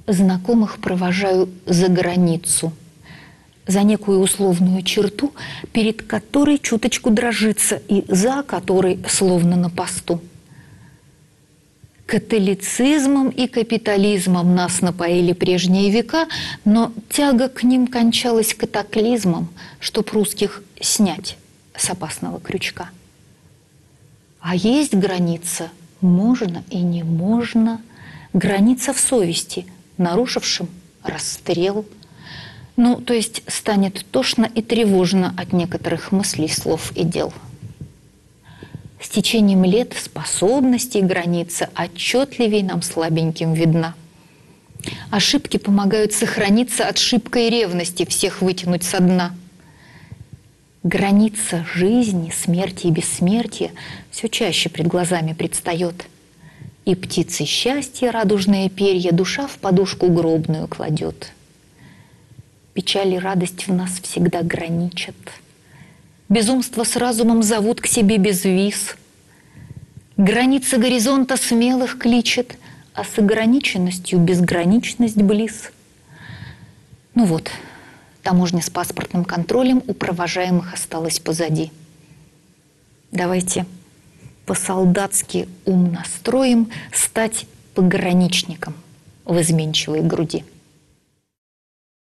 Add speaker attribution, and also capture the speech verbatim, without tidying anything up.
Speaker 1: Знакомых провожаю за границу, за некую условную черту, перед которой чуточку дрожится и за которой словно на посту. Католицизмом и капитализмом нас напоили прежние века, но тяга к ним кончалась катаклизмом, чтоб русских снять с опасного крючка. А есть граница, можно и не можно, граница в совести, нарушившим расстрел. Ну, то есть станет тошно и тревожно от некоторых мыслей, слов и дел. С течением лет способностей граница отчетливей нам слабеньким видна. Ошибки помогают сохраниться от шибкой ревности, всех вытянуть со дна. Граница жизни, смерти и бессмертия все чаще пред глазами предстает. И птицы счастья, радужные перья, душа в подушку гробную кладет. Печаль и радость в нас всегда граничат. Безумство с разумом зовут к себе без виз. Граница горизонта смелых кличет, а с ограниченностью безграничность близ. Ну вот, таможня с паспортным контролем у провожаемых осталась позади. Давайте по-солдатски ум настроим стать пограничником в изменчивой груди.